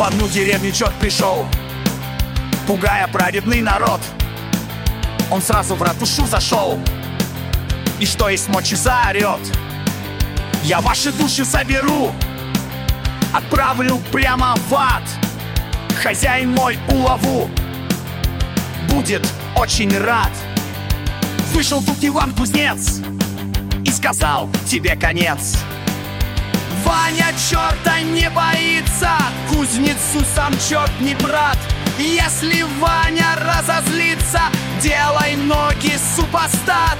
одну деревню черт пришел, пугая праведный народ. Он сразу в ратушу зашел и что есть мочи заорет: я ваши души заберу, отправлю прямо в ад. Хозяин мой улову будет очень рад. Вышел тут Иван Кузнец и сказал: тебе конец. Ваня черта не боится, кузнецу сам черт не брат. Если Ваня разозлится, делай ноги, супостат.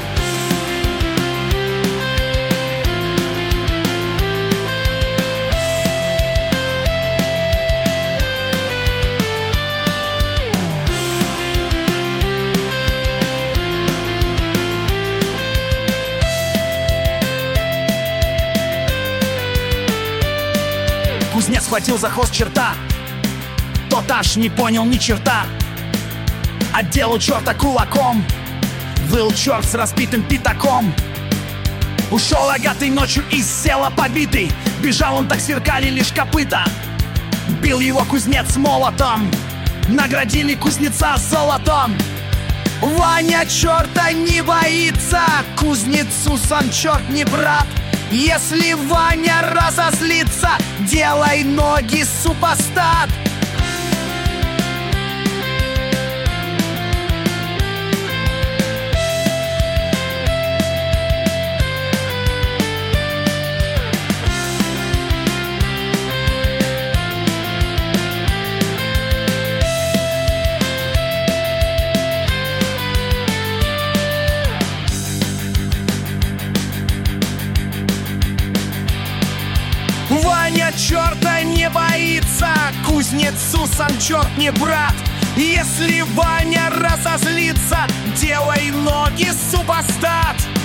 Кузнец схватил за хвост черта, тот аж не понял ни черта. Отделал черта кулаком, выл черт с разбитым пятаком. Ушел рогатый ночью из села побитый, бежал он, так сверкали лишь копыта. Бил его кузнец молотом, наградили кузнеца золотом. Ваня черта не боится, кузнецу сам черт не брат. Если Ваня разозлится, делай ноги, супостат. Ваня черта не боится, кузнецу сам черт не брат. Если Ваня разозлится, делай ноги, супостат.